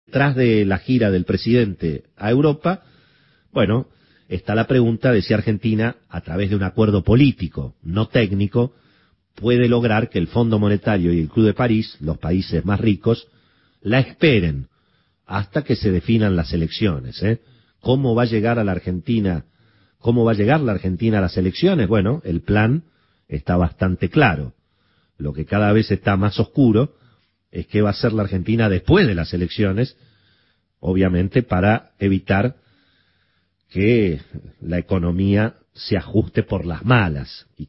Tras de la gira del presidente a Europa, bueno, está la pregunta de si Argentina, a través de un acuerdo político, no técnico, puede lograr que el Fondo Monetario y el Club de París, los países más ricos, la esperen hasta que se definan las elecciones, ¿eh? ¿Cómo va a llegar a la Argentina? ¿Cómo va a llegar la Argentina a las elecciones? Bueno, el plan está bastante claro. Lo que cada vez está más oscuro es qué va a hacer la Argentina después de las elecciones, obviamente para evitar que la economía se ajuste por las malas y